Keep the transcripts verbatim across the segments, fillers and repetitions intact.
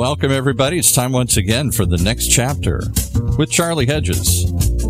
welcome everybody. It's time once again for the next chapter with Charlie Hedges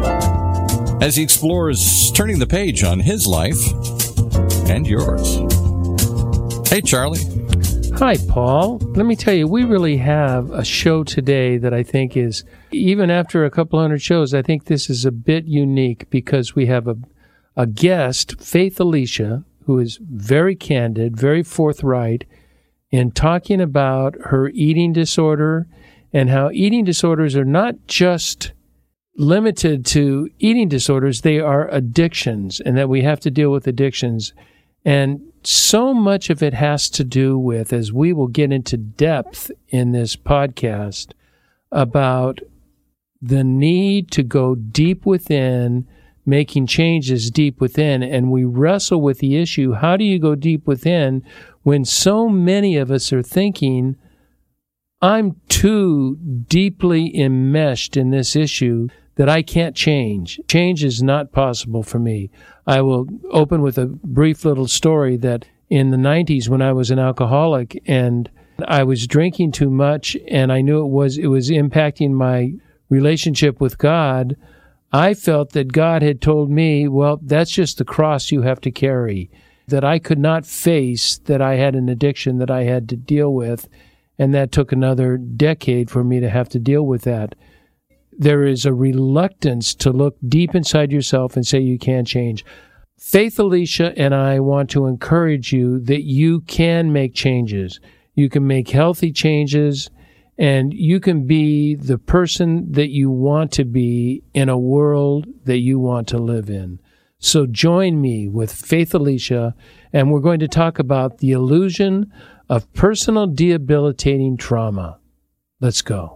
as he explores turning the page on his life and yours. Hey, Charlie. Hi, Paul. Let me tell you, we really have a show today that I think is, even after a couple hundred shows, I think this is a bit unique because we have a, a guest, Faith Alicia, who is very candid, very forthright in talking about her eating disorder and how eating disorders are not just limited to eating disorders, they are addictions, and that we have to deal with addictions. And so much of it has to do with, as we will get into depth in this podcast, about the need to go deep within, making changes deep within. And we wrestle with the issue, how do you go deep within when so many of us are thinking, I'm too deeply enmeshed in this issue that I can't change. Change is not possible for me. I will open with a brief little story that in the nineties when I was an alcoholic and I was drinking too much and I knew it was it was impacting my relationship with God, I felt that God had told me, well, that's just the cross you have to carry, that I could not face that I had an addiction that I had to deal with, and that took another decade for me to have to deal with that. There is a reluctance to look deep inside yourself and say you can change. Faith Alicia and I want to encourage you that you can make changes. You can make healthy changes, and you can be the person that you want to be in a world that you want to live in. So join me with Faith Alicia, and we're going to talk about the illusion of personal debilitating trauma. Let's go.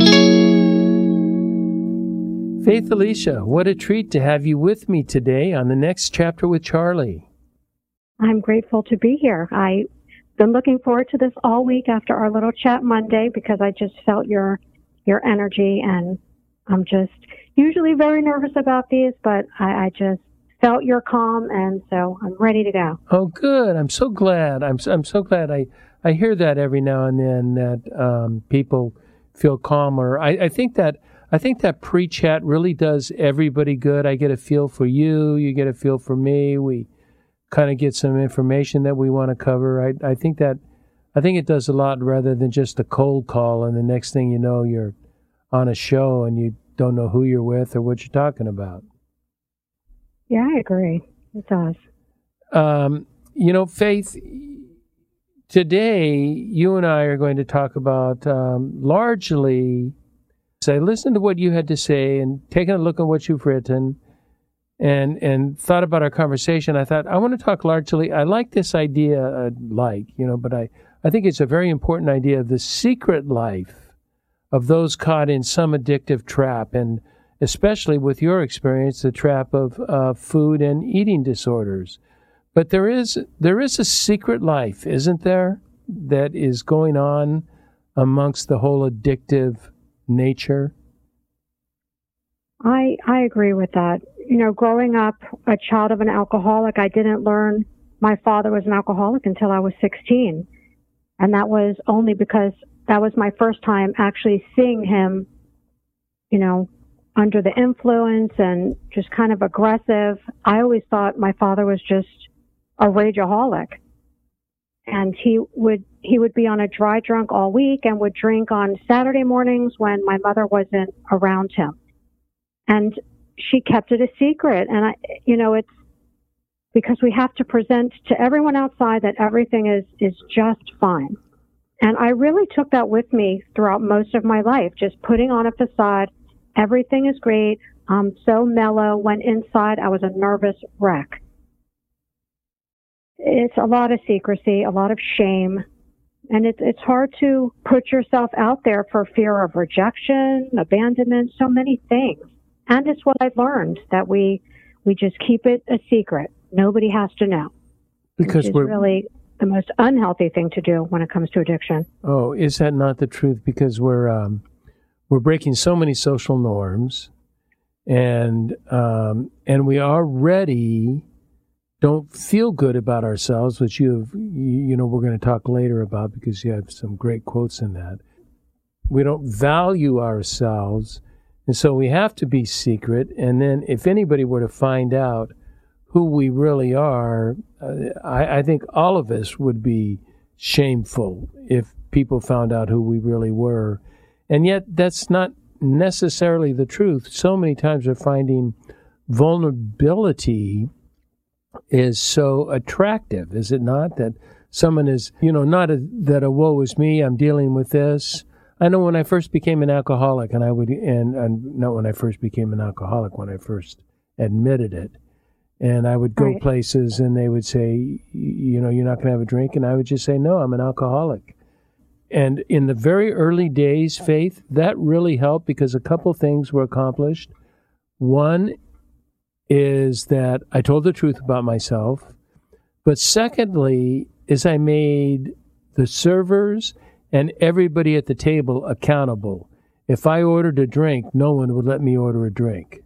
Faith Alicia, what a treat to have you with me today on the next chapter with Charlie. I'm grateful to be here. I've been looking forward to this all week after our little chat Monday because I just felt your your energy, and I'm just usually very nervous about these, but I, I just felt your calm, and so I'm ready to go. Oh, good. I'm so glad. I'm I'm so glad. I, I hear that every now and then, that um, people feel calmer. I, I think that I think that pre-chat really does everybody good. I get a feel for you. You get a feel for me. We kind of get some information that we want to cover. I, I think that I think it does a lot rather than just a cold call, and the next thing you know, you're on a show and you don't know who you're with or what you're talking about. Yeah, I agree. It does. Um, you know, Faith, today you and I are going to talk about um, largely... So I listened to what you had to say and taken a look at what you've written and and thought about our conversation. I thought, I want to talk largely, I like this idea, uh, like, you know, but I, I think it's a very important idea of the secret life of those caught in some addictive trap, and especially with your experience, the trap of uh, food and eating disorders. But there is there is a secret life, isn't there, that is going on amongst the whole addictive nature? I I agree with that. You know, growing up a child of an alcoholic, I didn't learn my father was an alcoholic until I was sixteen. And that was only because that was my first time actually seeing him, you know, under the influence and just kind of aggressive. I always thought my father was just a rageaholic. And he would he would be on a dry drunk all week and would drink on Saturday mornings when my mother wasn't around him. And she kept it a secret. And I, you know, it's because we have to present to everyone outside that everything is is just fine. And I really took that with me throughout most of my life, just putting on a facade. Everything is great. I'm so mellow. When inside, I was a nervous wreck. It's a lot of secrecy, a lot of shame, and it's it's hard to put yourself out there for fear of rejection, abandonment, so many things. And it's what I've learned, that we we just keep it a secret. Nobody has to know. Because which is we're really the most unhealthy thing to do when it comes to addiction. Oh, is that not the truth? Because we're um, we're breaking so many social norms, and um, and we already don't feel good about ourselves, which you have, you know, we're going to talk later about because you have some great quotes in that. we don't value ourselves, and so we have to be secret. And then if anybody were to find out who we really are, uh, I, I think all of us would be shameful if people found out who we really were. And yet that's not necessarily the truth. So many times we're finding vulnerability is so attractive, is it not? That someone is, you know, not a, that a woe is me, I'm dealing with this. I know when I first became an alcoholic, and I would, and, and not when I first became an alcoholic, when I first admitted it, and I would go right. places and they would say, you know, you're not going to have a drink, and I would just say, no, I'm an alcoholic. And in the very early days, Faith, that really helped because a couple things were accomplished. One is that I told the truth about myself. But secondly, is I made the servers and everybody at the table accountable. If I ordered a drink, no one would let me order a drink.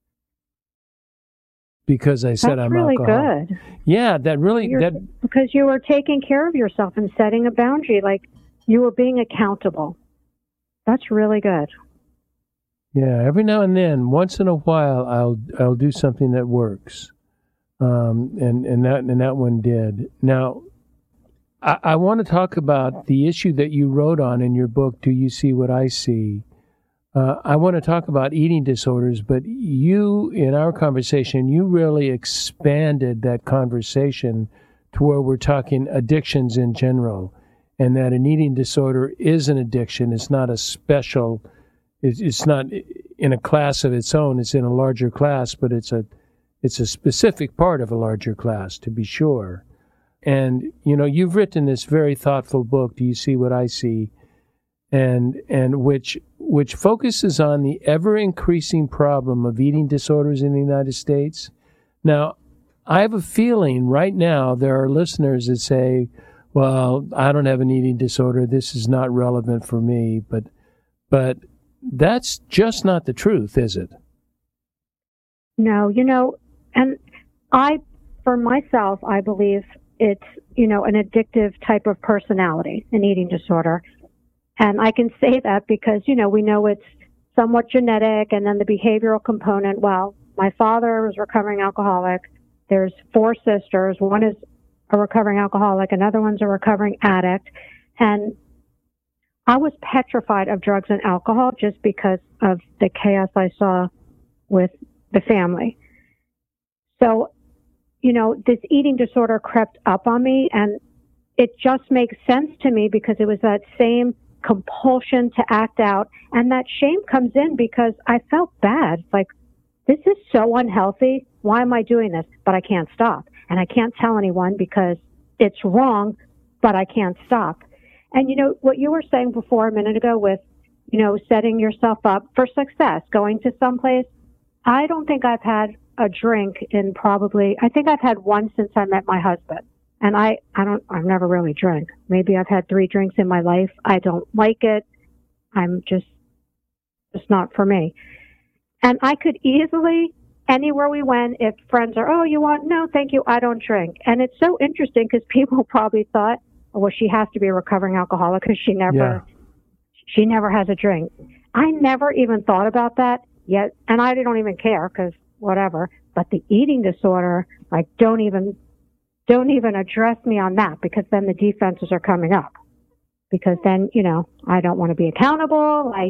Because I said That's I'm really alcoholic. good. Yeah, that really... You're, that because you were taking care of yourself and setting a boundary. Like, you were being accountable. That's really good. Yeah, every now and then, once in a while, I'll I'll do something that works, um, and and that and that one did. Now, I, I want to talk about the issue that you wrote on in your book. Do you see what I see? Uh, I want to talk about eating disorders, but you, in our conversation, you really expanded that conversation to where we're talking addictions in general, and that an eating disorder is an addiction. It's not a special. It's not in a class of its own. It's in a larger class, but it's a it's a specific part of a larger class, to be sure. And, you know, you've written this very thoughtful book, Do You See What I See? And and which which focuses on the ever-increasing problem of eating disorders in the United States. Now, I have a feeling right now there are listeners that say, well, I don't have an eating disorder. This is not relevant for me. But but... That's just not the truth, is it? No, you know, and I, for myself, I believe it's, you know, an addictive type of personality, an eating disorder. And I can say that because, you know, we know it's somewhat genetic, and then the behavioral component. Well, my father was a recovering alcoholic. There's four sisters. One is a recovering alcoholic. Another one's a recovering addict. And I was petrified of drugs and alcohol just because of the chaos I saw with the family. So, you know, this eating disorder crept up on me, and it just makes sense to me because it was that same compulsion to act out, and that shame comes in because I felt bad. It's like, this is so unhealthy. Why am I doing this? But I can't stop. And I can't tell anyone because it's wrong, but I can't stop. And, you know, what you were saying before a minute ago with, you know, setting yourself up for success, going to someplace, I don't think I've had a drink in probably, I think I've had one since I met my husband. And I, I don't, I've never really drank. Maybe I've had three drinks in my life. I don't like it. I'm just, it's not for me. And I could easily, anywhere we went, if friends are, oh, you want, no, thank you, I don't drink. And it's so interesting because people probably thought, well, she has to be a recovering alcoholic because she never, yeah. she never has a drink. I never even thought about that yet, and I don't even care because whatever. But the eating disorder, like, don't even, don't even address me on that because then the defenses are coming up. Because then, you know, I don't want to be accountable. I,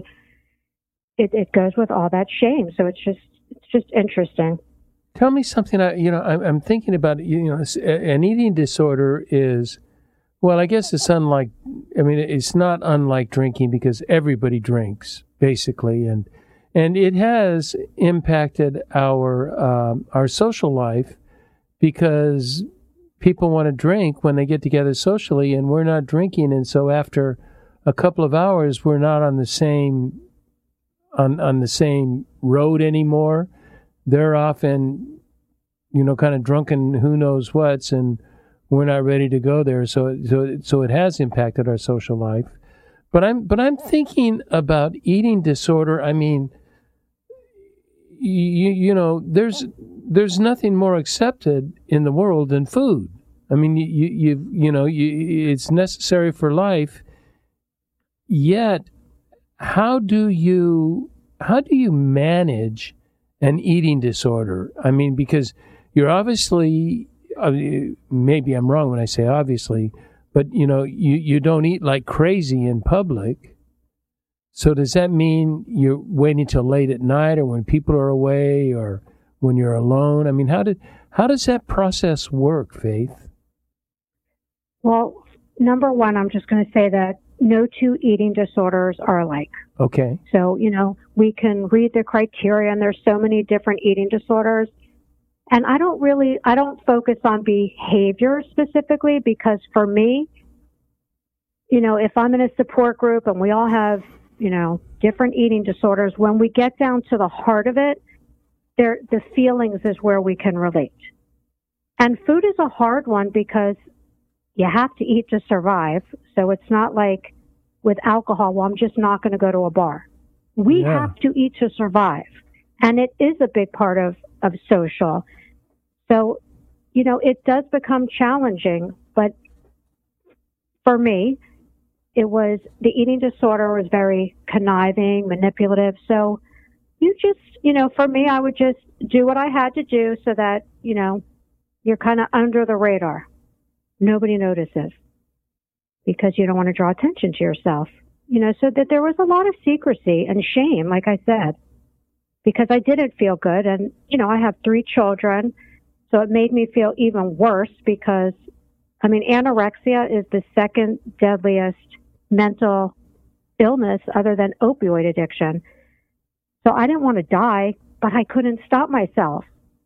it, it goes with all that shame. So it's just, it's just interesting. Tell me something. I, you know, I'm, I'm thinking about, you know, an eating disorder is. Well, I guess it's unlike, I mean, it's not unlike drinking because everybody drinks, basically, and and it has impacted our um, our social life because people want to drink when they get together socially, and we're not drinking, and so after a couple of hours, we're not on the same on on the same road anymore. They're often, you know, kind of drunken who knows what's, and we're not ready to go there, so so so it has impacted our social life. But I'm but I'm thinking about eating disorder. I mean, you you know, there's there's nothing more accepted in the world than food. I mean, you you you know, you, it's necessary for life. Yet, how do you how do you manage an eating disorder? I mean, because you're obviously, uh, maybe I'm wrong when I say obviously, but you know, you, you don't eat like crazy in public. So does that mean you're waiting till late at night, or when people are away, or when you're alone? I mean, how did how does that process work, Faith? Well, number one, I'm just going to say that no two eating disorders are alike. Okay. So, you know, we can read the criteria, and there's so many different eating disorders. And I don't really, I don't focus on behavior specifically, because for me, you know, if I'm in a support group and we all have, you know, different eating disorders, when we get down to the heart of it, there, the feelings is where we can relate. And food is a hard one because you have to eat to survive. So it's not like with alcohol, well, I'm just not going to go to a bar. We Yeah. have to eat to survive. And it is a big part of, of social. So, you know, it does become challenging. But for me, it was, the eating disorder was very conniving, manipulative. So you just, you know, for me, I would just do what I had to do so that, you know, you're kind of under the radar. Nobody notices, because you don't want to draw attention to yourself. You know, so that there was a lot of secrecy and shame, like I said, because I didn't feel good. And, you know, I have three children, so it made me feel even worse because, I mean, anorexia is the second deadliest mental illness other than opioid addiction. So I didn't want to die, but I couldn't stop myself.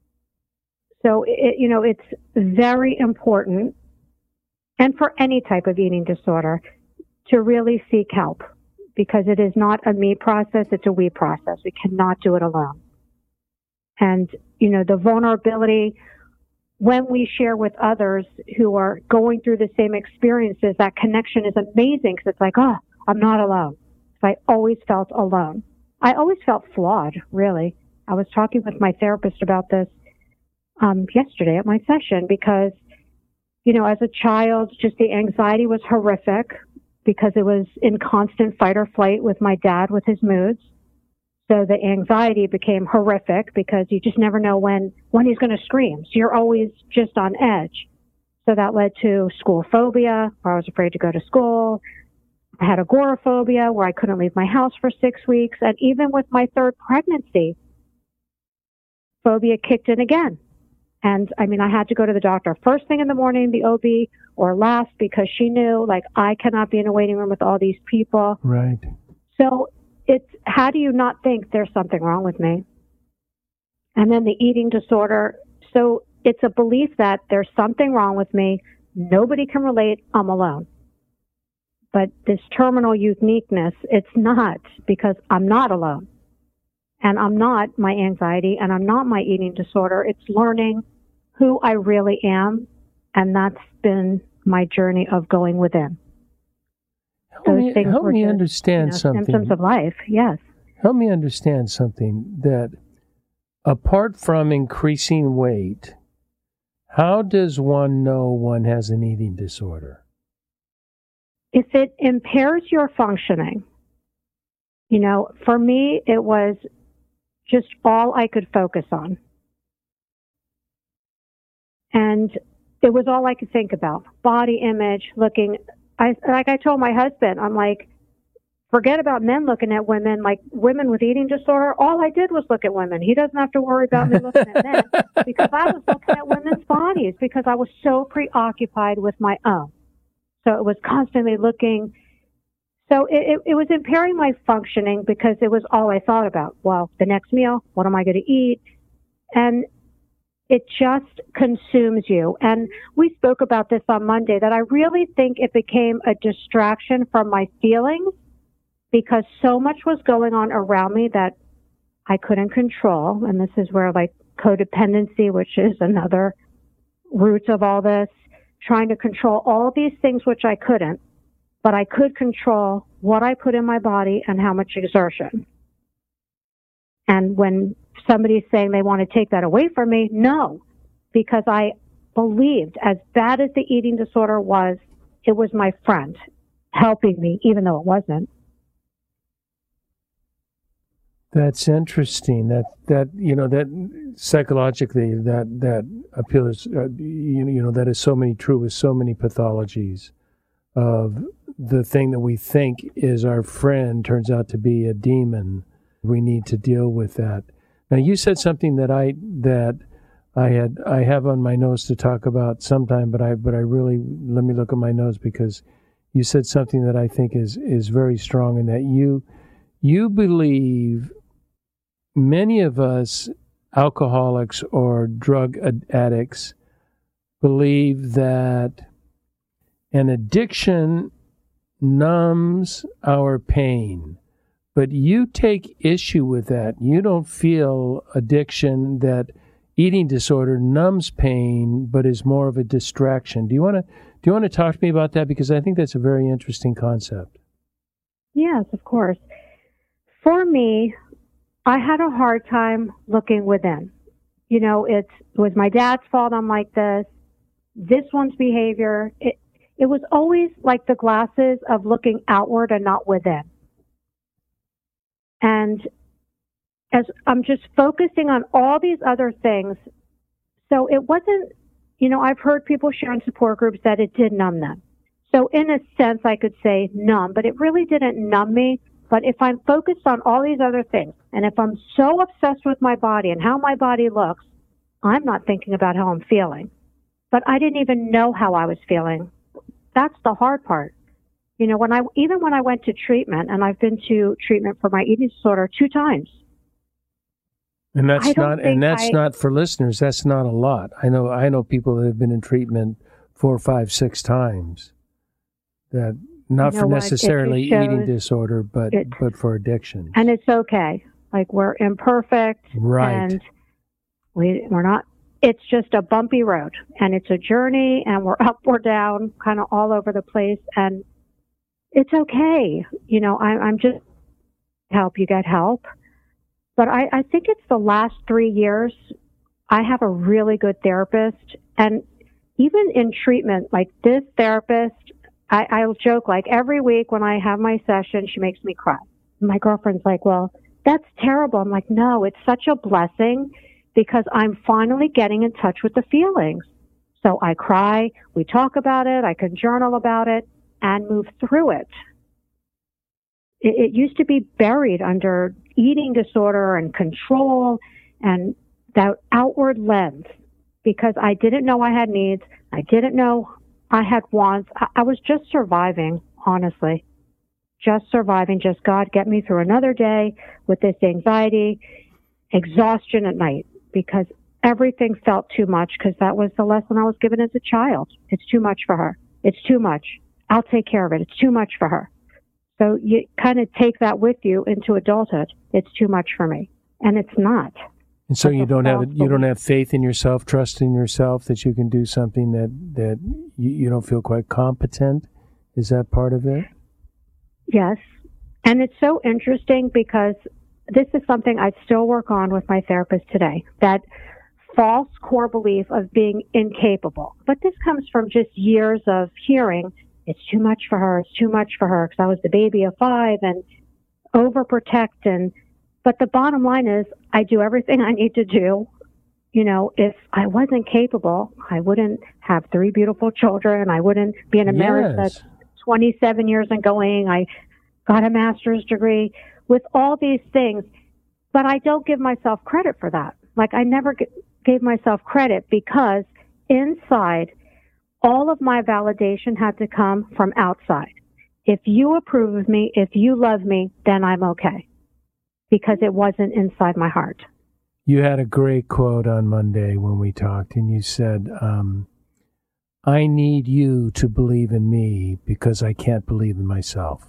So, it, you know, it's very important, and for any type of eating disorder, to really seek help, because it is not a me process, it's a we process. We cannot do it alone. And, you know, the vulnerability, when we share with others who are going through the same experiences, that connection is amazing, because it's like, oh, I'm not alone. I always felt alone. I always felt flawed, really. I was talking with my therapist about this um, yesterday at my session, because, you know, as a child, just the anxiety was horrific, because it was in constant fight or flight with my dad with his moods. So the anxiety became horrific, because you just never know when, when he's going to scream. So you're always just on edge. So that led to school phobia, where I was afraid to go to school. I had agoraphobia, where I couldn't leave my house for six weeks. And even with my third pregnancy, phobia kicked in again. And I mean, I had to go to the doctor first thing in the morning, the O B, or last, because she knew, like, I cannot be in a waiting room with all these people. Right. So it's, how do you not think there's something wrong with me? And then the eating disorder. So it's a belief that there's something wrong with me. Nobody can relate. I'm alone. But this terminal uniqueness, it's not, because I'm not alone. And I'm not my anxiety, and I'm not my eating disorder. It's learning who I really am. And that's been my journey of going within. Help Those me, things help were me just, understand you know, something. symptoms of life, yes. Help me understand something, that apart from increasing weight, how does one know one has an eating disorder? If it impairs your functioning, you know, for me, it was just all I could focus on. And it was all I could think about. Body image, looking, I, like I told my husband, I'm like, forget about men looking at women, like women with eating disorder. All I did was look at women. He doesn't have to worry about me looking at men, because I was looking at women's bodies, because I was so preoccupied with my own. So it was constantly looking. So it, it, it was impairing my functioning, because it was all I thought about. Well, the next meal, what am I going to eat? And it just consumes you. And we spoke about this on Monday, that I really think it became a distraction from my feelings, because so much was going on around me that I couldn't control. And this is where, like, codependency, which is another root of all this, trying to control all of these things, which I couldn't, but I could control what I put in my body and how much exertion. And when somebody's saying they want to take that away from me, no, because I believed, as bad as the eating disorder was, it was my friend helping me, even though it wasn't. That's interesting. That that you know that psychologically that that appeals. Uh, you, you know that is so many true with so many pathologies of the thing that we think is our friend turns out to be a demon. We need to deal with that. Now you said something that I that I had I have on my notes to talk about sometime, but I but I really let me look at my notes because you said something that I think is is very strong in that you you believe. Many of us, alcoholics or drug addicts, believe that an addiction numbs our pain. But you take issue with that. You don't feel addiction, that eating disorder numbs pain, but is more of a distraction. Do you want to do you want to talk to me about that? Because I think that's a very interesting concept. Yes, of course. For me, I had a hard time looking within. You know, it's, it was my dad's fault I'm like this. This one's behavior. It, it was always like the glasses of looking outward and not within. And as I'm just focusing on all these other things, so it wasn't, you know, I've heard people share in support groups that it did numb them. So in a sense, I could say numb, but it really didn't numb me. But if I'm focused on all these other things, and if I'm so obsessed with my body and how my body looks, I'm not thinking about how I'm feeling. But I didn't even know how I was feeling. That's the hard part. You know, when I, even when I went to treatment, and I've been to treatment for my eating disorder two times. And that's not, and that's I, not for listeners. That's not a lot. I know, I know people that have been in treatment four, five, six times. That. Not you know for necessarily shows, eating disorder, but it, but for addiction. And it's okay. Like, we're imperfect. Right. And we, we're not, it's just a bumpy road. And it's a journey, and we're up or down, kind of all over the place. And it's okay. You know, I, I'm just help. You get help. But I, I think it's the last three years, I have a really good therapist. And even in treatment, like this therapist, I, I'll joke, like every week when I have my session, she makes me cry. My girlfriend's like, well, that's terrible. I'm like, no, it's such a blessing because I'm finally getting in touch with the feelings. So I cry, we talk about it, I can journal about it, and move through it. It, it used to be buried under eating disorder and control and that outward lens because I didn't know I had needs. I didn't know I had wants. I, I was just surviving, honestly. Just surviving. Just, God, get me through another day with this anxiety, exhaustion at night, because everything felt too much, because that was the lesson I was given as a child. It's too much for her. It's too much. I'll take care of it. It's too much for her. So you kind of take that with you into adulthood. It's too much for me. And it's not. And so you don't have you don't have faith in yourself, trust in yourself that you can do something that, that you, you don't feel quite competent? Is that part of it? Yes. And it's so interesting because this is something I still work on with my therapist today, that false core belief of being incapable. But this comes from just years of hearing, it's too much for her, it's too much for her, because I was the baby of five and overprotect and But the bottom line is, I do everything I need to do. You know, if I wasn't capable, I wouldn't have three beautiful children. I wouldn't be in a marriage yes. that's twenty-seven years and going. I got a master's degree with all these things. But I don't give myself credit for that. Like, I never g- gave myself credit because inside, all of my validation had to come from outside. If you approve of me, if you love me, then I'm okay. Because it wasn't inside my heart. You had a great quote on Monday when we talked, and you said, um, I need you to believe in me because I can't believe in myself.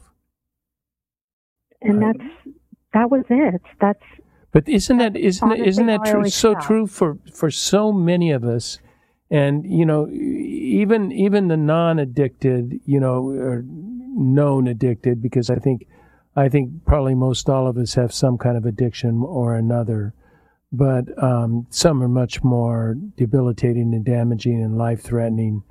And that's, that was it. That's. But isn't that, isn't that, isn't that true? So felt. true for, for so many of us. And, you know, even, even the non-addicted, you know, or known addicted, because I think, I think probably most all of us have some kind of addiction or another, but um, some are much more debilitating and damaging and life-threatening.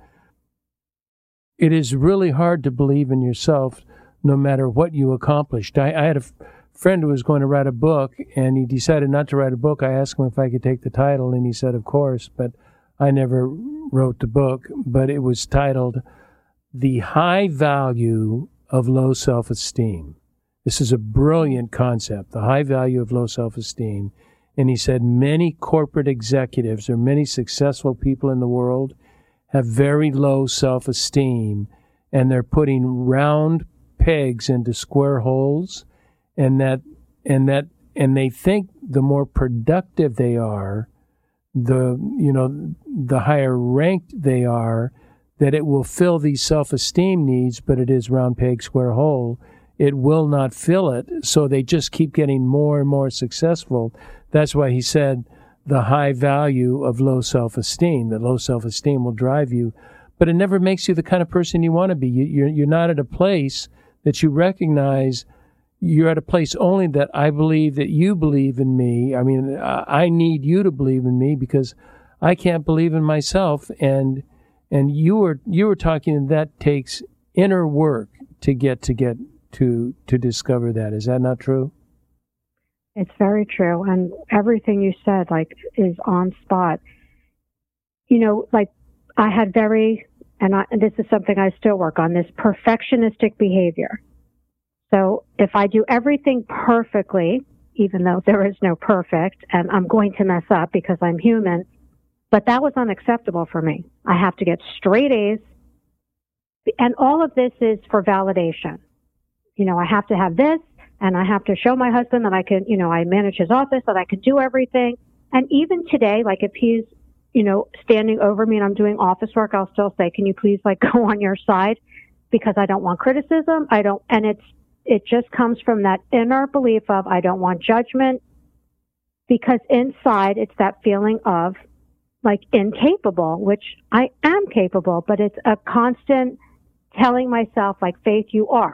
It is really hard to believe in yourself no matter what you accomplished. I, I had a f- friend was going to write a book, and he decided not to write a book. I asked him if I could take the title, and he said, of course, but I never wrote the book. But it was titled The High Value of Low Self-Esteem. This is a brilliant concept, the high value of low self-esteem. And he said many corporate executives or many successful people in the world have very low self-esteem, and they're putting round pegs into square holes, and that and that and they think the more productive they are, the you know the higher ranked they are, that it will fill these self-esteem needs, but it is round peg square hole. It will not fill it, so they just keep getting more and more successful. That's why he said the high value of low self-esteem. That low self-esteem will drive you, but it never makes you the kind of person you want to be. You, you're, you're not at a place that you recognize. You're at a place only that I believe that you believe in me. I mean, I need you to believe in me because I can't believe in myself. And and you were you were talking that takes inner work to get to get to to discover that. Is that not true? It's very true, and everything you said, like, is on spot. You know, like, I had very, and, I, and this is something I still work on, this perfectionistic behavior. So if I do everything perfectly, even though there is no perfect, and I'm going to mess up because I'm human, but that was unacceptable for me. I have to get straight A's, and all of this is for validation. You know, I have to have this, and I have to show my husband that I can, you know, I manage his office, that I can do everything. And even today, like, if he's, you know, standing over me and I'm doing office work, I'll still say, can you please, like, go on your side? Because I don't want criticism. I don't, and it's, it just comes from that inner belief of I don't want judgment, because inside it's that feeling of, like, incapable, which I am capable, but it's a constant telling myself, like, Faith, you are.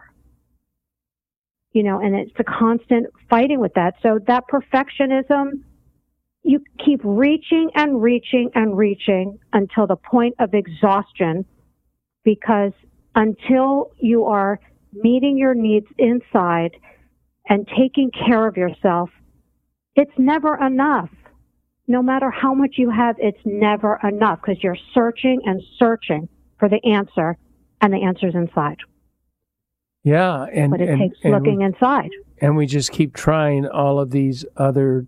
You know, and it's a constant fighting with that. So that perfectionism, you keep reaching and reaching and reaching until the point of exhaustion, because until you are meeting your needs inside and taking care of yourself, it's never enough. No matter how much you have, it's never enough, because you're searching and searching for the answer, and the answer's inside. Yeah, and but it and, takes and looking we, inside. And we just keep trying all of these other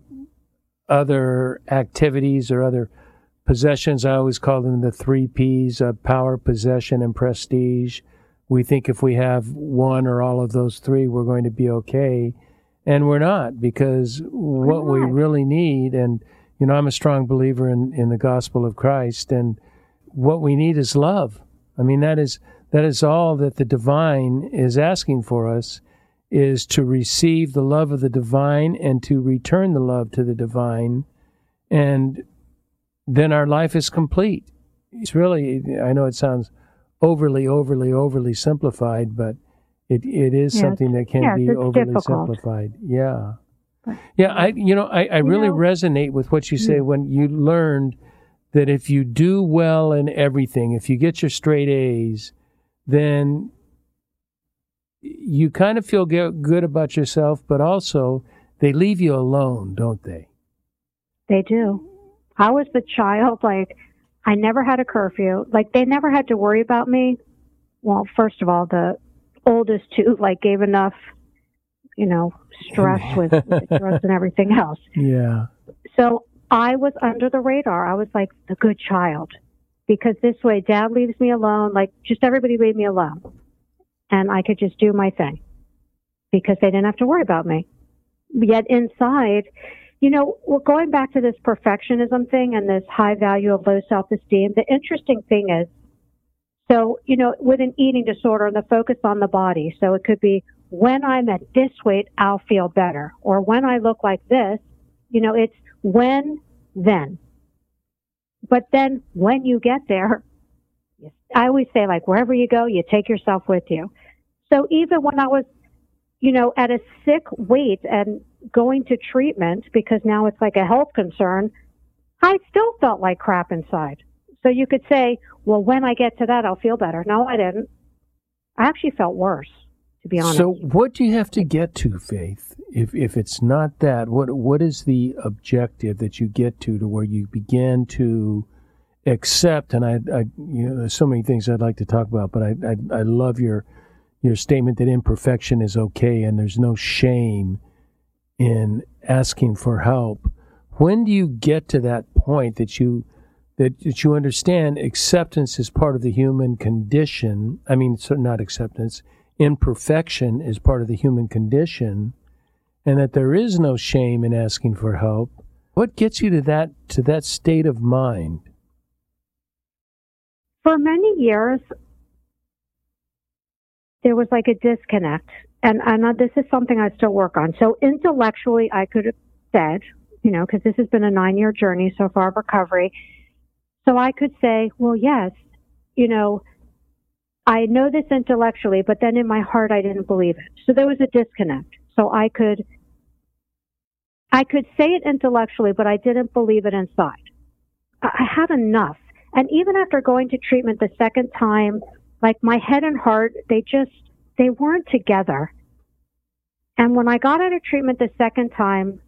other activities or other possessions. I always call them the three P's of power, possession, and prestige. We think if we have one or all of those three, we're going to be okay, and we're not, because what we really need, and you know, I'm a strong believer in, in the gospel of Christ, and what we need is love. I mean, that is that is all that the divine is asking for us, is to receive the love of the divine and to return the love to the divine, and then our life is complete. It's really, I know it sounds overly, overly, overly simplified, but it, it is yeah, something that can yeah, be overly difficult. simplified. Yeah. Yeah, I you know, I, I really know, resonate with what you say mm. when you learned that if you do well in everything, if you get your straight A's, then you kind of feel good about yourself, but also they leave you alone, don't they? They do. I was the child, like, I never had a curfew. Like, they never had to worry about me. Well, first of all, the oldest two, like, gave enough, you know, stress with, with drugs and everything else. Yeah. So I was under the radar. I was like the good child, because this way Dad leaves me alone. Like, just everybody leave me alone, and I could just do my thing because they didn't have to worry about me. Yet inside, you know, we're going back to this perfectionism thing and this high value of low self-esteem. The interesting thing is, so, you know, with an eating disorder and the focus on the body, so it could be, when I'm at this weight, I'll feel better. Or when I look like this, you know, it's when, then. But then when you get there, I always say, like, wherever you go, you take yourself with you. So even when I was, you know, at a sick weight and going to treatment, because now it's like a health concern, I still felt like crap inside. So you could say, well, when I get to that, I'll feel better. No, I didn't. I actually felt worse. to be honest. So what do you have to get to, Faith? If if it's not that, what what is the objective that you get to to where you begin to accept? And I, I you know, there's so many things I'd like to talk about, but I, I I love your your statement that imperfection is okay and there's no shame in asking for help. When do you get to that point that you that, that you understand acceptance is part of the human condition? I mean, so not acceptance. Imperfection is part of the human condition, and that there is no shame in asking for help. What gets you to that to that state of mind? For many years, there was like a disconnect, and and this is something I still work on. So intellectually, I could have said, you know, because this has been a nine-year journey so far of recovery, so I could say, well, yes, you know, I know this intellectually, but then in my heart, I didn't believe it. So there was a disconnect. So I could, I could say it intellectually, but I didn't believe it inside. I had enough. And even after going to treatment the second time, like my head and heart, they just, they weren't together. And when I got out of treatment the second time,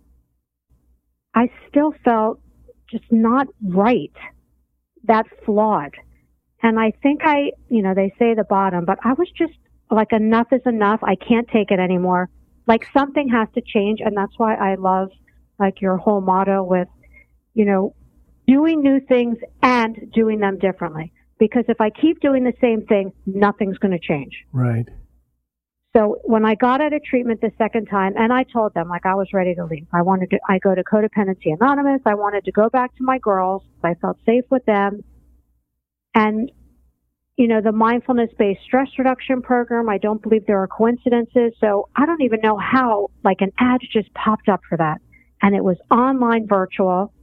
I still felt just not right, that flawed. And I think I, you know, they say the bottom, but I was just like, enough is enough. I can't take it anymore. Like something has to change. And that's why I love like your whole motto with, you know, doing new things and doing them differently. Because if I keep doing the same thing, nothing's going to change. Right. So when I got out of treatment the second time, and I told them, like, I was ready to leave. I wanted to, I go to Codependency Anonymous. I wanted to go back to my girls. I felt safe with them. And, you know, the mindfulness-based stress reduction program, I don't believe there are coincidences. So I don't even know how, like, an ad just popped up for that. And it was online virtual.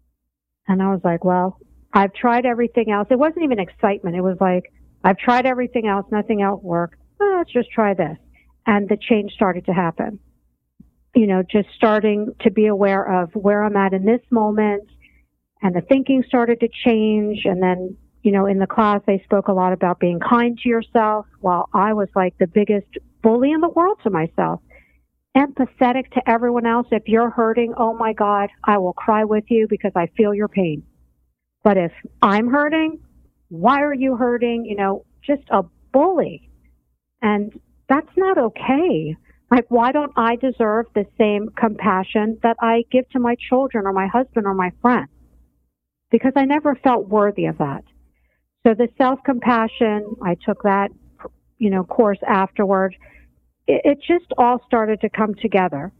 And I was like, well, I've tried everything else. It wasn't even excitement. It was like, I've tried everything else. Nothing else worked. Oh, let's just try this. And the change started to happen. You know, just starting to be aware of where I'm at in this moment. And the thinking started to change. And then, you know, in the class, they spoke a lot about being kind to yourself, while I was like the biggest bully in the world to myself. Empathetic to everyone else. If you're hurting, oh my God, I will cry with you because I feel your pain. But if I'm hurting, why are you hurting? You know, just a bully. And that's not okay. Like, why don't I deserve the same compassion that I give to my children or my husband or my friends? Because I never felt worthy of that. So the self-compassion, I took that, you know, course afterward. It, it just all started to come together.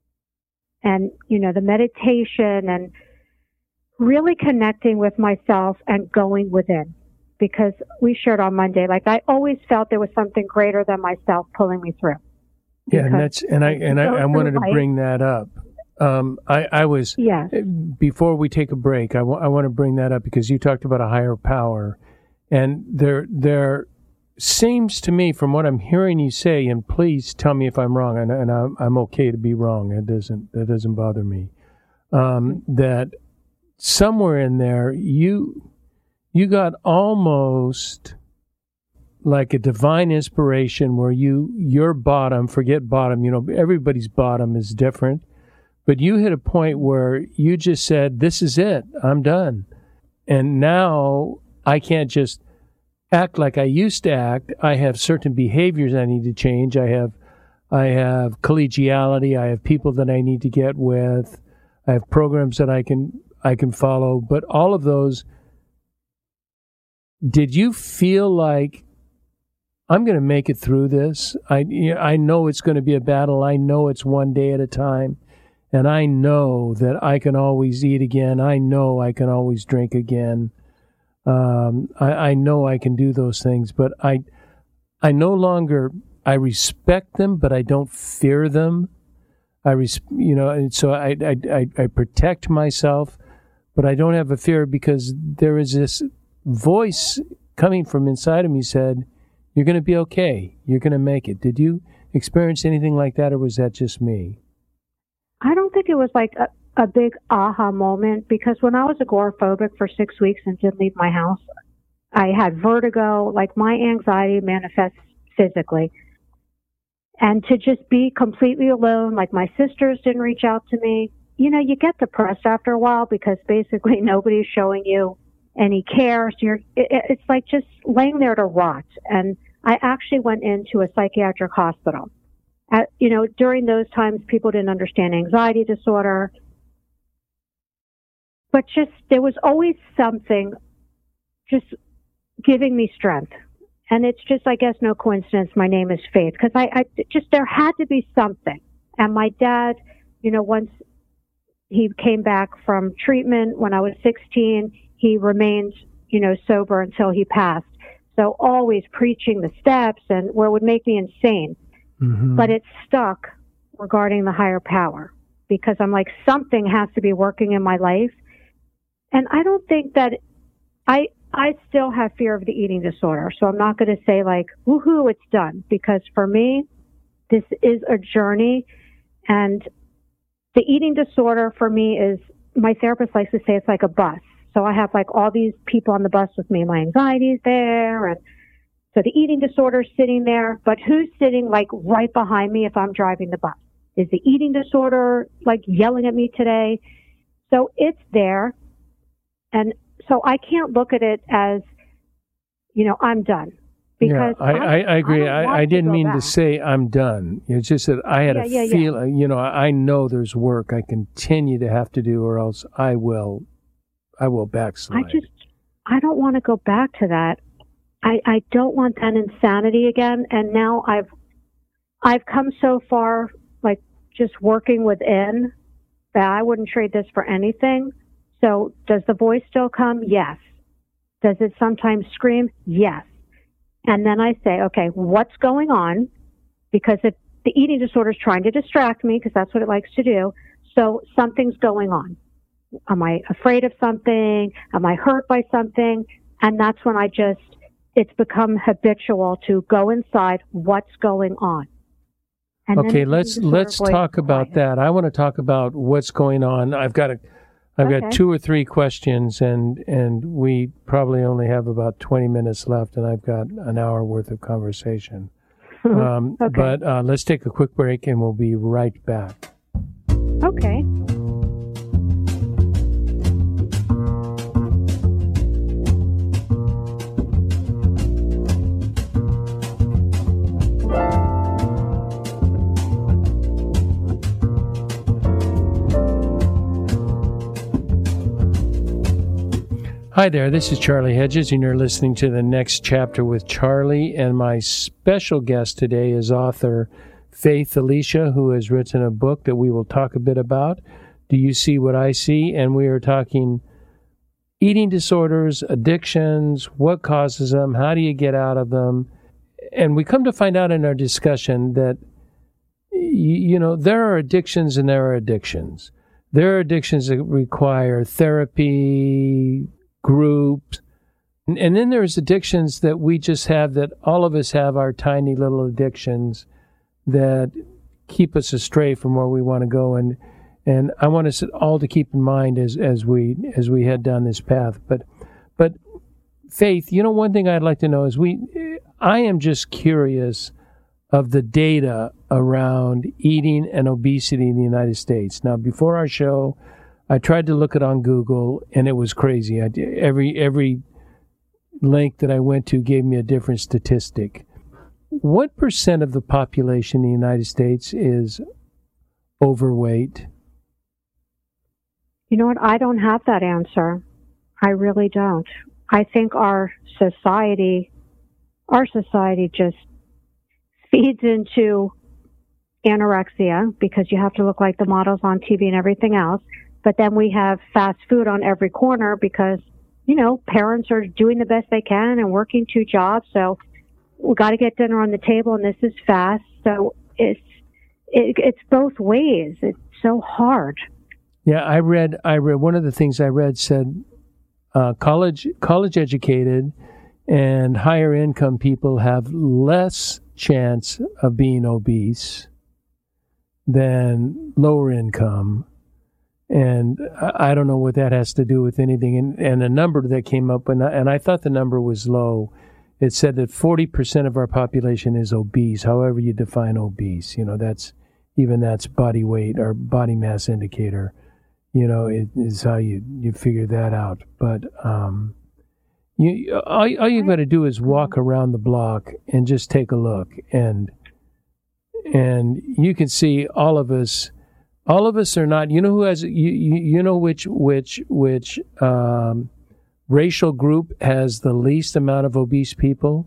And, you know, the meditation and really connecting with myself and going within. Because we shared on Monday, like I always felt there was something greater than myself pulling me through. Yeah, and that's and I and I, I wanted to bring that up. Um, I I was yeah. Before we take a break, I, w- I want to bring that up because you talked about a higher power, and there there seems to me, from what I'm hearing you say, and please tell me if I'm wrong, and, and I'm, I'm okay to be wrong. It doesn't that doesn't bother me. Um, that somewhere in there you. You got almost like a divine inspiration where you, your bottom, forget bottom, you know, everybody's bottom is different, but you hit a point where you just said, this is it, I'm done. And now I can't just act like I used to act. I have certain behaviors I need to change. I have, I have collegiality. I have people that I need to get with. I have programs that I can, I can follow, but all of those. Did you feel like, I'm going to make it through this? I, you know, I know it's going to be a battle. I know it's one day at a time. And I know that I can always eat again. I know I can always drink again. Um, I, I know I can do those things. But I, I no longer, I respect them, but I don't fear them. I, res, you know, and so I, I, I, I protect myself, but I don't have a fear because there is this voice coming from inside of me said, you're going to be okay. You're going to make it. Did you experience anything like that, or was that just me? I don't think it was like a, a big aha moment, because when I was agoraphobic for six weeks and didn't leave my house, I had vertigo. Like my anxiety manifests physically. And to just be completely alone, like my sisters didn't reach out to me. You know, you get depressed after a while because basically nobody's showing you any care. So you're, it, it's like just laying there to rot. And I actually went into a psychiatric hospital. At, you know, during those times, people didn't understand anxiety disorder. But just, there was always something just giving me strength. And it's just, I guess, no coincidence my name is Faith. Because I, I just, there had to be something. And my dad, you know, once he came back from treatment when I was sixteen, he remained, you know, sober until he passed. So always preaching the steps and where it would make me insane. Mm-hmm. But it stuck regarding the higher power because I'm like, something has to be working in my life. And I don't think that I, I still have fear of the eating disorder. So I'm not going to say like, woohoo, it's done. Because for me, this is a journey. And the eating disorder for me is, my therapist likes to say it's like a bus. So I have like all these people on the bus with me. My anxiety is there. And so the eating disorder is sitting there. But who's sitting like right behind me if I'm driving the bus? Is the eating disorder like yelling at me today? So it's there. And so I can't look at it as, you know, I'm done. Because yeah, I, I, I agree. I, I, I didn't mean back. to say I'm done. It's just that I had yeah, a yeah, feeling, yeah. you know, I know there's work I continue to have to do or else I will, I will backslide. I just, I don't want to go back to that. I, I don't want that insanity again. And now I've, I've come so far, like just working within, that I wouldn't trade this for anything. So does the voice still come? Yes. Does it sometimes scream? Yes. And then I say, okay, what's going on? Because if the eating disorder is trying to distract me, because that's what it likes to do, so something's going on. Am I afraid of something? Am I hurt by something? And that's when I just, it's become habitual to go inside, what's going on? And okay, let's let's talk about that. I want to talk about what's going on. I've got a I've okay. got two or three questions, and, and we probably only have about twenty minutes left, and I've got an hour worth of conversation. um, okay. But uh, let's take a quick break, and we'll be right back. Okay. Hi there, this is Charlie Hedges, and you're listening to The Next Chapter with Charlie, and my special guest today is author Faith Alicia, who has written a book that we will talk a bit about, Do You See What I See? And we are talking eating disorders, addictions, what causes them, how do you get out of them? And we come to find out in our discussion that, you know, there are addictions and there are addictions. There are addictions that require therapy, groups, and, and then there's addictions that we just have, that all of us have, our tiny little addictions that keep us astray from where we want to go. And and I want us all to keep in mind as as we as we head down this path. But but Faith, you know, one thing I'd like to know is we I am just curious of the data around eating and obesity in the United States. Now, before our show, I tried to look it on Google, and it was crazy. I, every every link that I went to gave me a different statistic. What percent of the population in the United States is overweight? You know what? I don't have that answer. I really don't. I think our society, our society just feeds into anorexia because you have to look like the models on T V and everything else. But then we have fast food on every corner because, you know, parents are doing the best they can and working two jobs. So we got to get dinner on the table, and this is fast. So it's it, it's both ways. It's so hard. Yeah, I read. I read one of the things I read said uh, college college educated and higher income people have less chance of being obese than lower income. And I don't know what that has to do with anything. And, and a number that came up, and I, and I thought the number was low, it said that forty percent of our population is obese, however you define obese. You know, that's, even that's body weight or body mass indicator. You know, it is how you, you figure that out. But um, you all, all you got to do is walk around the block and just take a look, and and you can see all of us. All of us are not. You know who has? You you, you know which which which um, racial group has the least amount of obese people?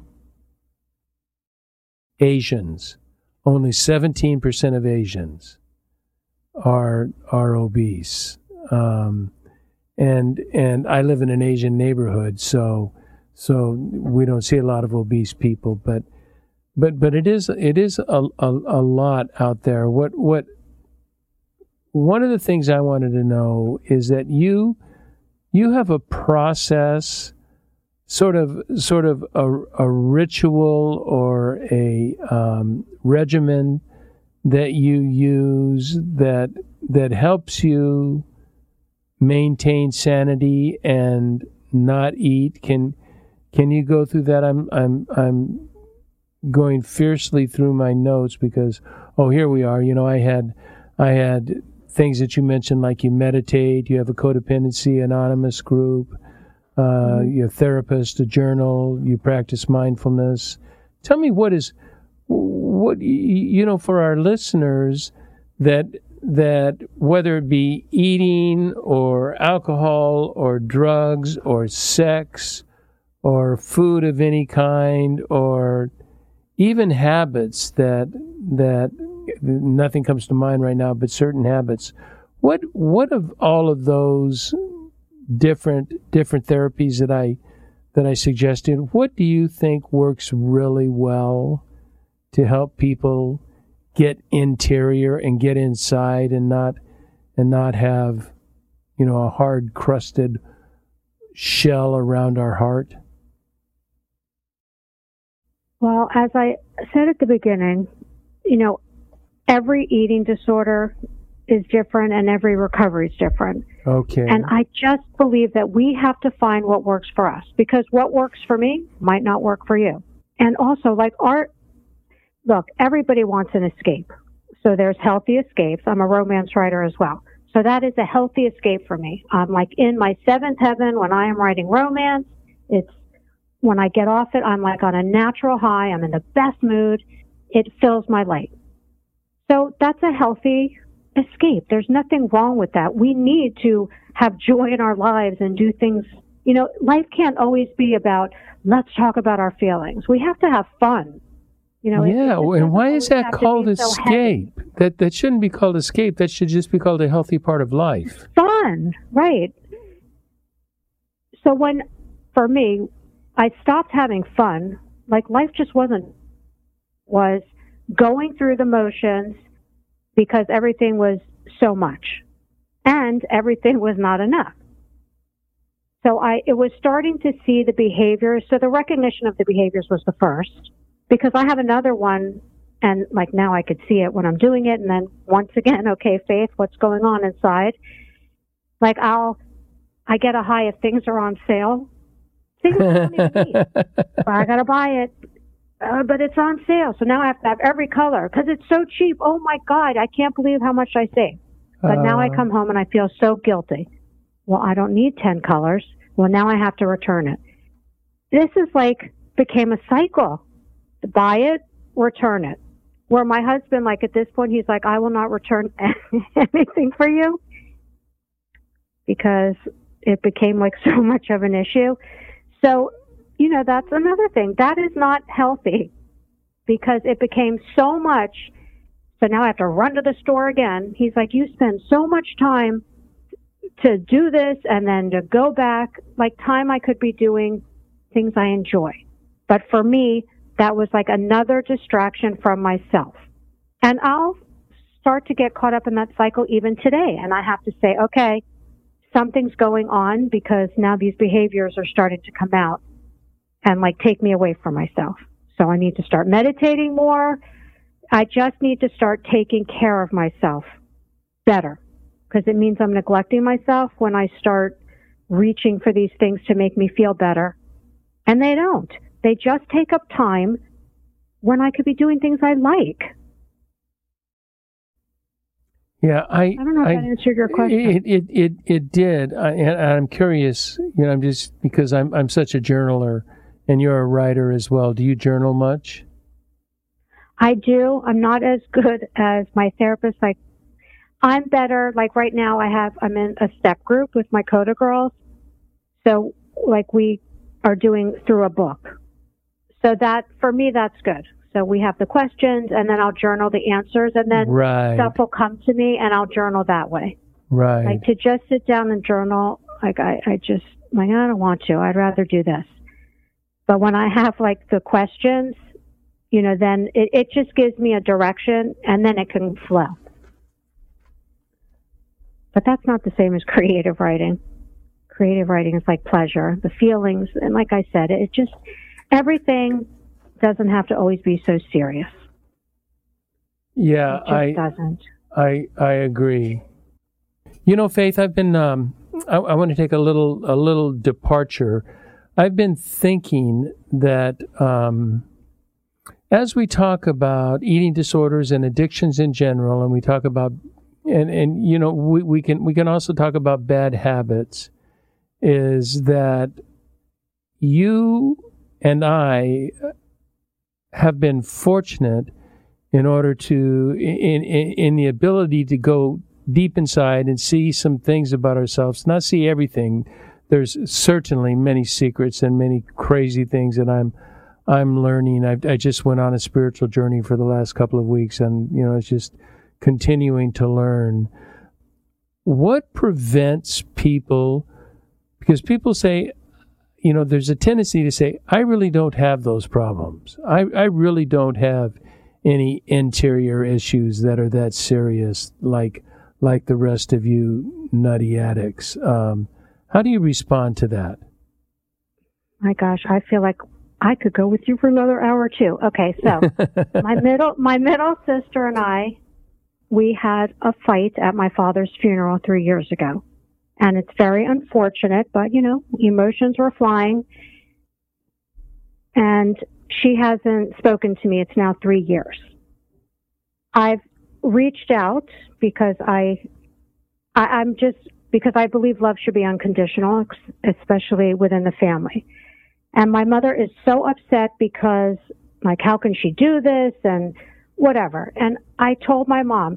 Asians. Only seventeen percent of Asians are are obese. Um, and and I live in an Asian neighborhood, so so we don't see a lot of obese people, but but but it is it is a a, a lot out there. What what one of the things I wanted to know is that you you have a process, sort of sort of a, a ritual or a um, regimen that you use that that helps you maintain sanity and not eat. Can can you go through that? I'm I'm I'm going fiercely through my notes because oh, here we are. You know, I had I had things that you mentioned, like you meditate, you have a Codependency Anonymous group, uh, mm-hmm. you're a therapist, a journal, you practice mindfulness. Tell me what is what you know for our listeners that that whether it be eating or alcohol or drugs or sex or food of any kind or even habits that that nothing comes to mind right now, but certain habits. What what of all of those different different therapies that I that I suggested, what do you think works really well to help people get interior and get inside and not and not have, you know, a hard crusted shell around our heart? Well, as I said at the beginning, you know, every eating disorder is different and every recovery is different. Okay. And I just believe that we have to find what works for us, because what works for me might not work for you. And also, like art, look, everybody wants an escape. So there's healthy escapes. I'm a romance writer as well. So that is a healthy escape for me. I'm like in my seventh heaven when I am writing romance. It's when I get off it, I'm like on a natural high. I'm in the best mood. It fills my light. So that's a healthy escape. There's nothing wrong with that. We need to have joy in our lives and do things. You know, life can't always be about, let's talk about our feelings. We have to have fun. You know, yeah, it, it and why is that called escape? So that that shouldn't be called escape. That should just be called a healthy part of life. Fun, right. So when, for me, I stopped having fun, like life just wasn't, was going through the motions because everything was so much and everything was not enough. So I, it was starting to see the behaviors. So the recognition of the behaviors was the first, because I have another one, and like now I could see it when I'm doing it. And then once again, okay, Faith, what's going on inside? Like I'll, I get a high if things are on sale. Things I don't even need. But I gotta buy it. Uh, but it's on sale, so now I have to have every color because it's so cheap. Oh my God, I can't believe how much I saved. But uh, now I come home and I feel so guilty. Well, I don't need ten colors. Well, now I have to return it. This is like, became a cycle. Buy it, return it. Where my husband, like at this point, he's like, I will not return anything for you because it became like so much of an issue. So, you know, that's another thing. That is not healthy because it became so much. So now I have to run to the store again. He's like, you spend so much time to do this and then to go back, like time I could be doing things I enjoy. But for me, that was like another distraction from myself. And I'll start to get caught up in that cycle even today. And I have to say, okay, something's going on because now these behaviors are starting to come out and like take me away from myself. So I need to start meditating more. I just need to start taking care of myself better, because it means I'm neglecting myself when I start reaching for these things to make me feel better. And they don't. They just take up time when I could be doing things I like. Yeah, I. I don't know if I, that answered your question. It it it, it did, I, and I'm curious. You know, I'm just because I'm I'm such a journaler, and you're a writer as well. Do you journal much? I do. I'm not as good as my therapist. Like, I'm better. Like right now, I have. I'm in a step group with my Coda girls. So, like, we are doing through a book. So that for me, that's good. So we have the questions, and then I'll journal the answers, and then right. stuff will come to me, and I'll journal that way. Right. Like to just sit down and journal, like I, I just, like, I don't want to. I'd rather do this. But when I have like the questions, you know, then it, it just gives me a direction, and then it can flow. But that's not the same as creative writing. Creative writing is like pleasure, the feelings, and like I said, it just, everything doesn't have to always be so serious. Yeah, it just I doesn't. I I agree. You know, Faith, I've been um I, I want to take a little a little departure. I've been thinking that um as we talk about eating disorders and addictions in general, and we talk about and and you know we, we can we can also talk about bad habits, is that you and I have been fortunate in order to, in, in in the ability to go deep inside and see some things about ourselves, not see everything. There's certainly many secrets and many crazy things that I'm I'm learning. I, I just went on a spiritual journey for the last couple of weeks, and you know, it's just continuing to learn. What prevents people? Because people say, you know, there's a tendency to say, I really don't have those problems. I, I really don't have any interior issues that are that serious, like like the rest of you nutty addicts. Um, how do you respond to that? My gosh, I feel like I could go with you for another hour or two. Okay, so my middle my middle sister and I, we had a fight at my father's funeral three years ago. And it's very unfortunate, but, you know, emotions were flying. And she hasn't spoken to me. It's now three years. I've reached out because I, I, I'm just, because I believe love should be unconditional, especially within the family. And my mother is so upset because, like, how can she do this and whatever. And I told my mom,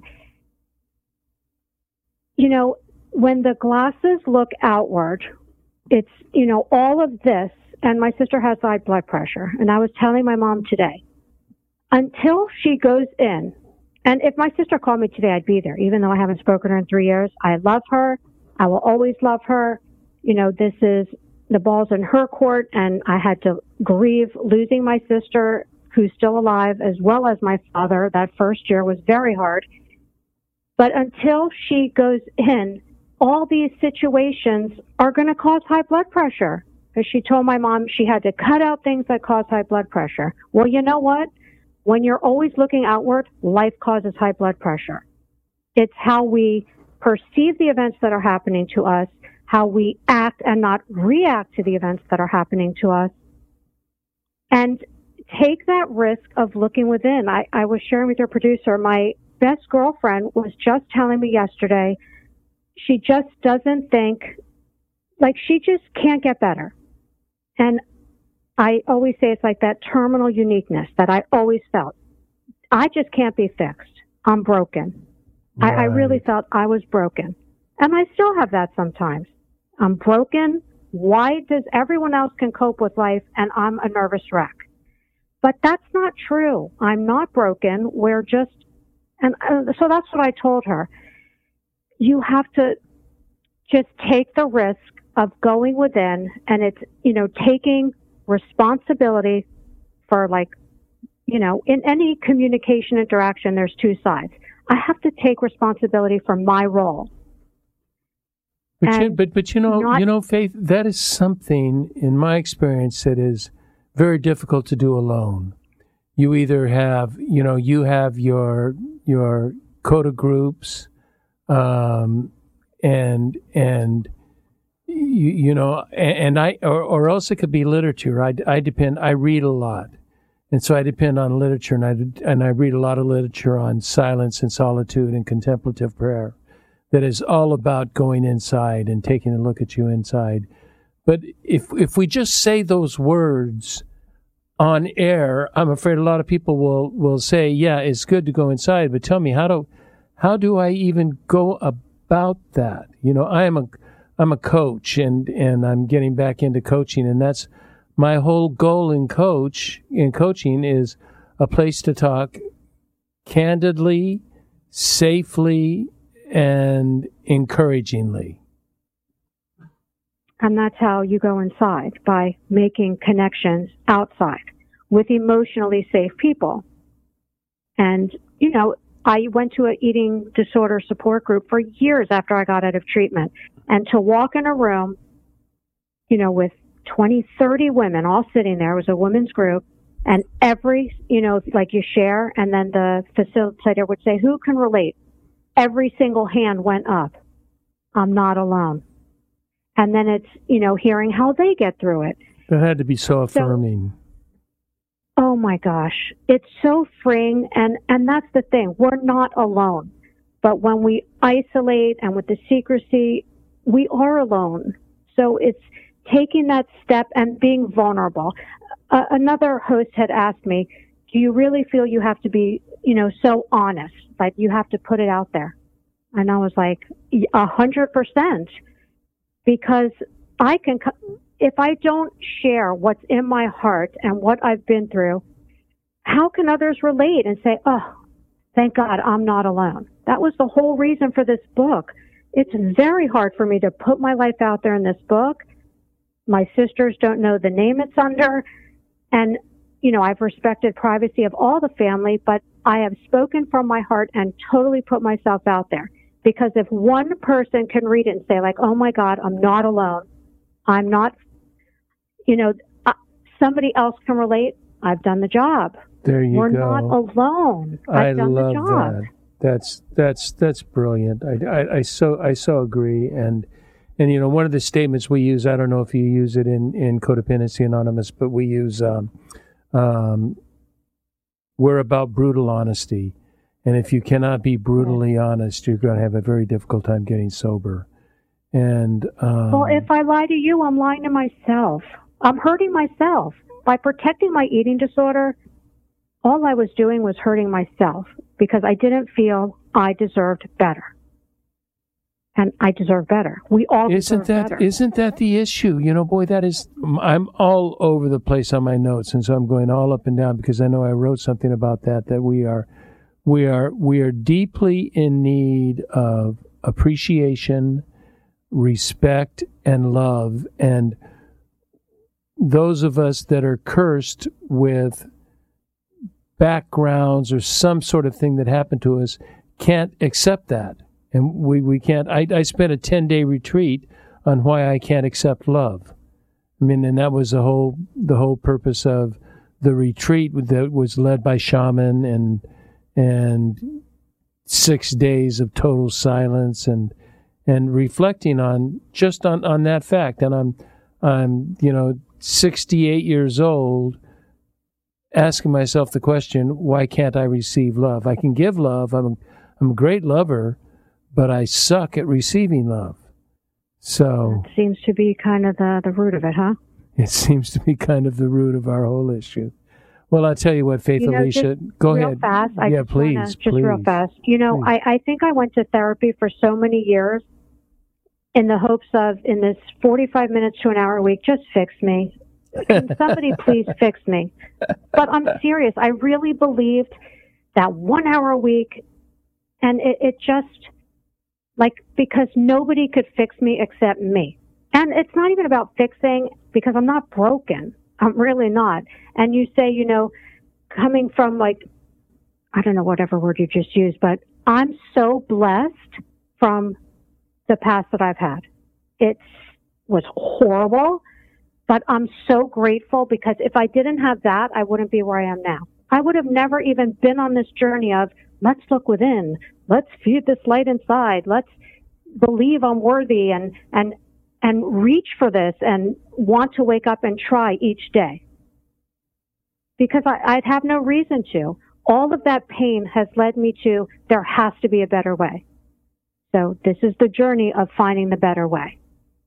you know, when the glasses look outward, it's, you know, all of this, and my sister has high blood pressure, and I was telling my mom today, until she goes in, and if my sister called me today, I'd be there, even though I haven't spoken to her in three years. I love her. I will always love her. You know, this is, the ball's in her court, and I had to grieve losing my sister, who's still alive, as well as my father. That first year was very hard. But until she goes in, all these situations are going to cause high blood pressure. Because she told my mom she had to cut out things that cause high blood pressure. Well, you know what? When you're always looking outward, life causes high blood pressure. It's how we perceive the events that are happening to us, how we act and not react to the events that are happening to us. And take that risk of looking within. I, I was sharing with your producer, my best girlfriend was just telling me yesterday, she just doesn't think, like she just can't get better. And I always say it's like that terminal uniqueness that I always felt. I just can't be fixed. I'm broken. Right. I, I really felt I was broken. And I still have that sometimes. I'm broken. Why does everyone else can cope with life and I'm a nervous wreck? But that's not true. I'm not broken. We're just, and uh, so that's what I told her. You have to just take the risk of going within, and it's, you know, taking responsibility for, like, you know, in any communication interaction, there's two sides. I have to take responsibility for my role. But you, but, but you know, not, you know, Faith, that is something in my experience that is very difficult to do alone. You either have, you know, you have your your Coda groups, um, and and you, you know, and, and I, or, or else it could be literature. I, I depend, I read a lot. And so I depend on literature, and I, and I read a lot of literature on silence and solitude and contemplative prayer that is all about going inside and taking a look at you inside. But if if we just say those words on air, I'm afraid a lot of people will, will say, yeah, it's good to go inside, but tell me, how do how do I even go about that? You know, I am a I'm a coach, and, and I'm getting back into coaching, and that's my whole goal in coach in coaching is a place to talk candidly, safely, and encouragingly. And that's how you go inside, by making connections outside with emotionally safe people. And, you know, I went to an eating disorder support group for years after I got out of treatment. And to walk in a room, you know, with twenty, thirty women all sitting there, it was a women's group, and every, you know, like you share, and then the facilitator would say, who can relate? Every single hand went up. I'm not alone. And then it's, you know, hearing how they get through it. That had to be so affirming. So, oh my gosh. It's so freeing. And, and that's the thing. We're not alone. But when we isolate and with the secrecy, we are alone. So it's taking that step and being vulnerable. Uh, another host had asked me, do you really feel you have to be, you know, so honest? Like you have to put it out there. And I was like, a hundred percent. Because I can, if I don't share what's in my heart and what I've been through, how can others relate and say, oh, thank God I'm not alone? That was the whole reason for this book. It's very hard for me to put my life out there in this book. My sisters don't know the name it's under. And, you know, I've respected privacy of all the family, but I have spoken from my heart and totally put myself out there. Because if one person can read it and say, like, oh my God, I'm not alone. I'm not, you know, uh, somebody else can relate. I've done the job. There you We're go. We're not alone. I've I done love the job. that. That's that's that's brilliant. I, I, I so I so agree. And and you know, one of the statements we use, I don't know if you use it in, in Codependency Anonymous, but we use um, um, we're about brutal honesty. And if you cannot be brutally honest, you're going to have a very difficult time getting sober. And um, well, if I lie to you, I'm lying to myself. I'm hurting myself. By protecting my eating disorder, all I was doing was hurting myself because I didn't feel I deserved better. And I deserve better. We all isn't deserve that better. Isn't that the issue? You know, boy, that is. I'm all over the place on my notes, and so I'm going all up and down because I know I wrote something about that. That we are. We are we are deeply in need of appreciation, respect, and love. And those of us that are cursed with backgrounds or some sort of thing that happened to us can't accept that. And we, we can't. I, I spent a ten-day retreat on why I can't accept love. I mean, and that was the whole the whole purpose of the retreat that was led by shaman and and six days of total silence and and reflecting on just on, on that fact. And I'm I'm you know sixty-eight years old, asking myself the question, why can't I receive love? I can give love. I'm a, I'm a great lover, but I suck at receiving love. So it seems to be kind of the the root of it, huh? It seems to be kind of the root of our whole issue. Well, I'll tell you what, Faith you know, Alicia, go real ahead. Fast, I yeah, just please, wanna, just please. real fast. You know, I, I think I went to therapy for so many years in the hopes of, in this forty-five minutes to an hour a week, just fix me. Can somebody please fix me? But I'm serious. I really believed that one hour a week, and it, it just, like, because nobody could fix me except me. And it's not even about fixing, because I'm not broken. I'm really not. And you say, you know, coming from, like, I don't know, whatever word you just used, but I'm so blessed from the past that I've had. It was horrible, but I'm so grateful because if I didn't have that, I wouldn't be where I am now. I would have never even been on this journey of, let's look within, let's feed this light inside, let's believe I'm worthy, and, and, and reach for this and want to wake up and try each day. Because I, I'd have no reason to. All of that pain has led me to, there has to be a better way. So this is the journey of finding the better way.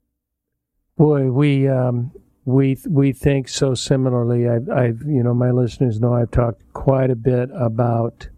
Boy, we um, we we think so similarly. I've, I've, you know, my listeners know I've talked quite a bit about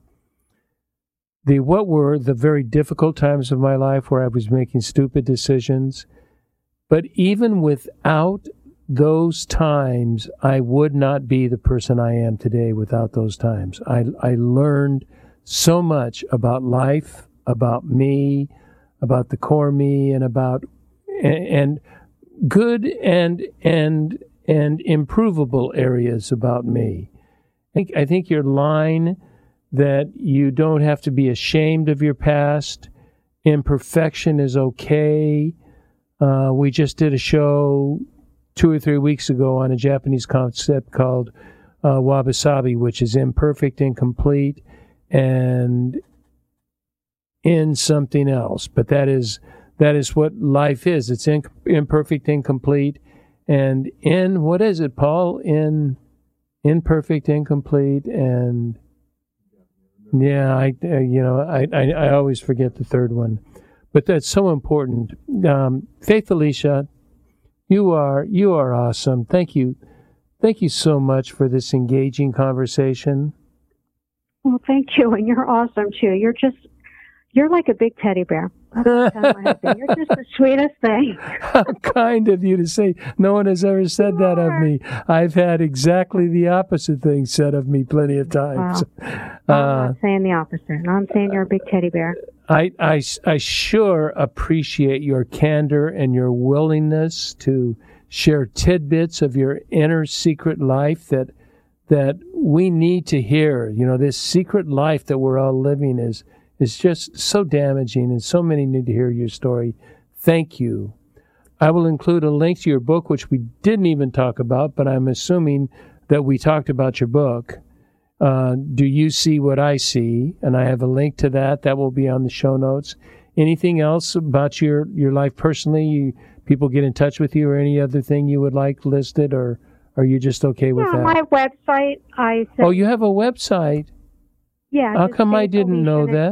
the what were the very difficult times of my life where I was making stupid decisions. But even without those times, I would not be the person I am today without those times. I, I learned so much about life, about me, about the core me, and about and, and good and and and improvable areas about me. I think, I think your line that you don't have to be ashamed of your past, imperfection is okay. Uh, we just did a show two or three weeks ago on a Japanese concept called uh, wabi-sabi, which is imperfect, incomplete, and in something else. But that is that is what life is. It's in, imperfect, incomplete, and in, what is it, Paul? In imperfect, incomplete, and yeah, I uh, you know I, I I always forget the third one, but that's so important. Um, Faith Alicia, you are you are awesome. Thank you, thank you so much for this engaging conversation. Well, thank you, and you're awesome too. You're just you're like a big teddy bear. You're just the sweetest thing. How kind of you to say. No one has ever said you that are. of me. I've had exactly the opposite thing said of me plenty of times. Wow. I'm uh, not saying the opposite. I'm saying you're a big teddy bear. I, I, I sure appreciate your candor and your willingness to share tidbits of your inner secret life that that we need to hear. You know, this secret life that we're all living is is just so damaging, and so many need to hear your story. Thank you. I will include a link to your book, which we didn't even talk about, but I'm assuming that we talked about your book. Uh, Do You See What I See? And I have a link to that. That will be on the show notes. Anything else about your, your life personally? You, people get in touch with you, or any other thing you would like listed, or are you just okay with yeah, that? My website. I sent, oh, you have a website? Yeah. How come I didn't know that?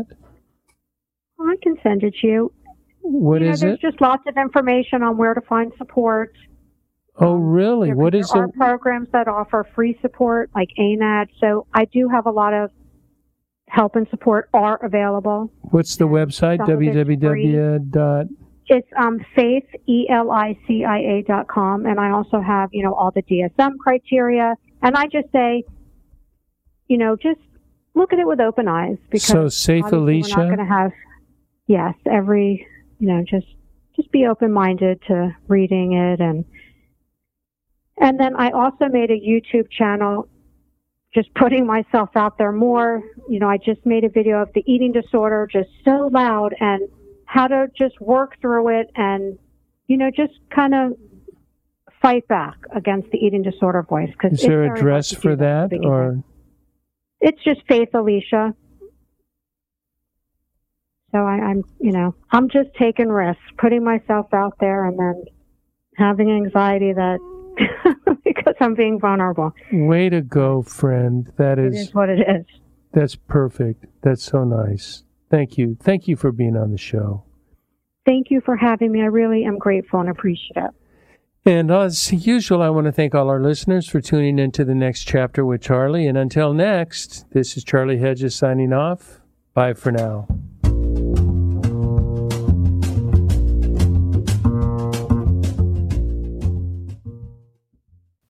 I can send it to you. What you know, is there's it? There's just lots of information on where to find support. Oh, really? There, what is there it? There are programs that offer free support, like A N A D. So I do have a lot of help and support are available. What's the website? w w w dot It's um, faith, E L I C I A dot com. And I also have, you know, all the D S M criteria. And I just say, you know, just look at it with open eyes. Because so, Faith Alicia? We're not going to have, yes, every, you know, just just be open-minded to reading it. And and then I also made a YouTube channel, just putting myself out there more. You know, I just made a video of the eating disorder, just so loud, and how to just work through it and, you know, just kind of fight back against the eating disorder voice. Cause is there a dress for that, that or? It's just Faith Alicia. So I, I'm, you know, I'm just taking risks, putting myself out there, and then having anxiety that because I'm being vulnerable. Way to go, friend. That is, it is what it is. That's perfect. That's so nice. Thank you. Thank you for being on the show. Thank you for having me. I really am grateful and appreciative. And as usual, I want to thank all our listeners for tuning into the next chapter with Charlie. And until next, this is Charlie Hedges signing off. Bye for now.